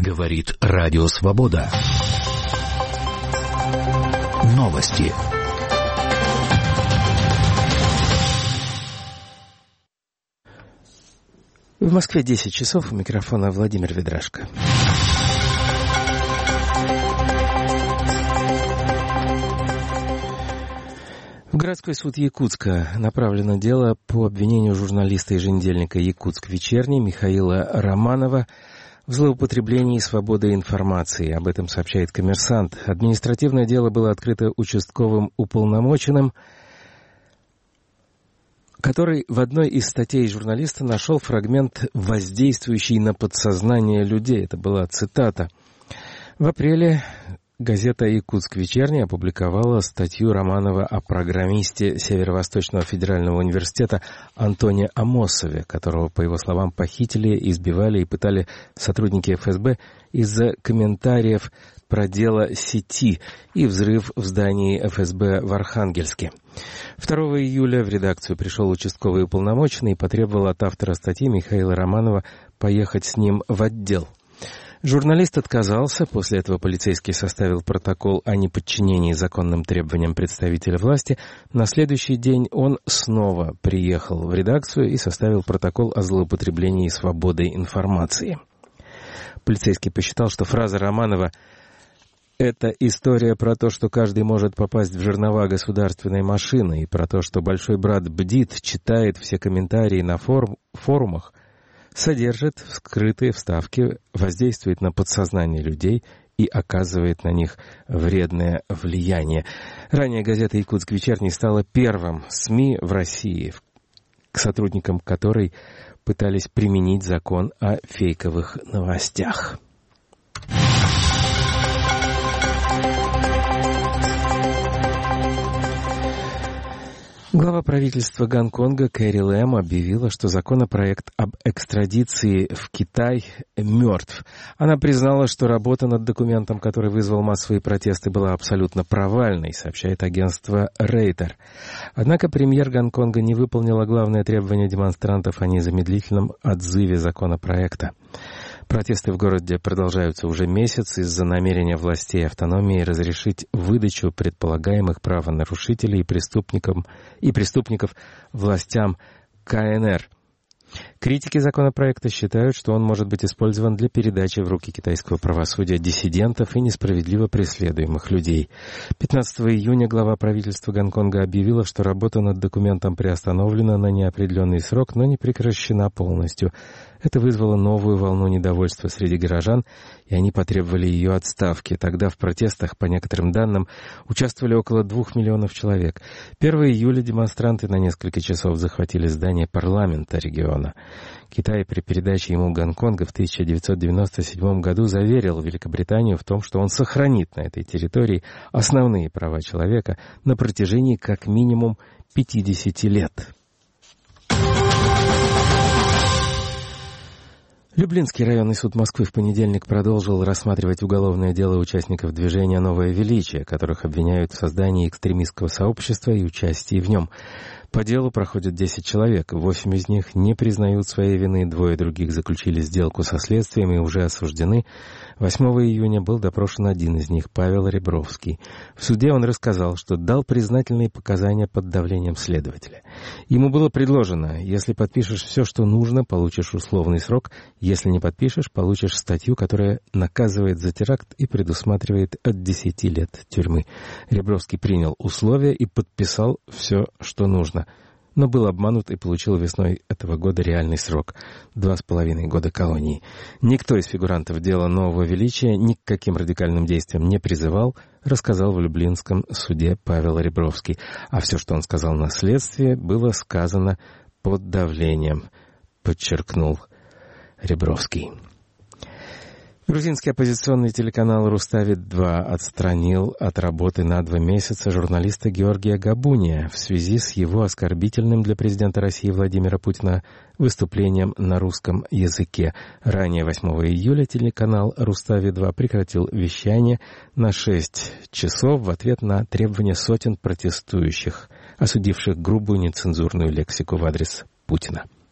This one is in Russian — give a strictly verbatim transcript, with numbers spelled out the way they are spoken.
Говорит Радио Свобода. Новости. В Москве десять часов, у микрофона Владимир Ведрашко. В городской суд Якутска направлено дело по обвинению журналиста еженедельника «Якутск вечерний» Михаила Романова в злоупотреблении свободой информации. Об этом сообщает «Коммерсант». Административное дело было открыто участковым уполномоченным, который в одной из статей журналиста нашел фрагмент, воздействующий на подсознание людей. Это была цитата. В апреле газета «Якутск вечерний» опубликовала статью Романова о программисте Северо-Восточного федерального университета Антоне Амосове, которого, по его словам, похитили, избивали и пытали сотрудники эф эс бэ из-за комментариев про дело сети и взрыв в здании эф эс бэ в Архангельске. второго июля в редакцию пришел участковый уполномоченный и потребовал от автора статьи Михаила Романова поехать с ним в отдел. Журналист отказался, после этого полицейский составил протокол о неподчинении законным требованиям представителя власти. На следующий день он снова приехал в редакцию и составил протокол о злоупотреблении свободой информации. Полицейский посчитал, что фраза Романова «это история про то, что каждый может попасть в жернова государственной машины, и про то, что большой брат бдит, читает все комментарии на форум, форумах, содержит скрытые вставки, воздействует на подсознание людей и оказывает на них вредное влияние». Ранее газета «Якутск вечерний» стала первым СМИ в России, к сотрудникам которой пытались применить закон о фейковых новостях. Глава правительства Гонконга Кэрри Лэм объявила, что законопроект об экстрадиции в Китай мертв. Она признала, что работа над документом, который вызвал массовые протесты, была абсолютно провальной, сообщает агентство Рейтер. Однако премьер Гонконга не выполнила главное требование демонстрантов о незамедлительном отзыве законопроекта. Протесты в городе продолжаются уже месяц из-за намерения властей автономии разрешить выдачу предполагаемых правонарушителей и преступникам и преступников властям ка эн эр. Критики законопроекта считают, что он может быть использован для передачи в руки китайского правосудия диссидентов и несправедливо преследуемых людей. пятнадцатого июня глава правительства Гонконга объявила, что работа над документом приостановлена на неопределенный срок, но не прекращена полностью. Это вызвало новую волну недовольства среди горожан, и они потребовали ее отставки. Тогда в протестах, по некоторым данным, участвовали около двух миллионов человек. первого июля демонстранты на несколько часов захватили здание парламента региона. Китай при передаче ему Гонконга в тысяча девятьсот девяносто седьмом году заверил Великобританию в том, что он сохранит на этой территории основные права человека на протяжении как минимум пятидесяти лет. Люблинский районный суд Москвы в понедельник продолжил рассматривать уголовное дело участников движения «Новое величие», которых обвиняют в создании экстремистского сообщества и участии в нем. По делу проходят десять человек, восемь из них не признают своей вины, двое других заключили сделку со следствием и уже осуждены. восьмого июня был допрошен один из них, Павел Ребровский. В суде он рассказал, что дал признательные показания под давлением следователя. Ему было предложено: если подпишешь все, что нужно, получишь условный срок, если не подпишешь, получишь статью, которая наказывает за теракт и предусматривает от десяти лет тюрьмы. Ребровский принял условия и подписал все, что нужно, но был обманут и получил весной этого года реальный срок — два с половиной года колонии. Никто из фигурантов дела «Нового величия» ни к каким радикальным действиям не призывал, рассказал в Люблинском суде Павел Ребровский. А все, что он сказал на следствии, было сказано под давлением, подчеркнул Ребровский. Грузинский оппозиционный телеканал «Рустави-два» отстранил от работы на два месяца журналиста Георгия Габуния в связи с его оскорбительным для президента России Владимира Путина выступлением на русском языке. Ранее, восьмого июля, телеканал «Рустави-два» прекратил вещание на шесть часов в ответ на требования сотен протестующих, осудивших грубую нецензурную лексику в адрес Путина.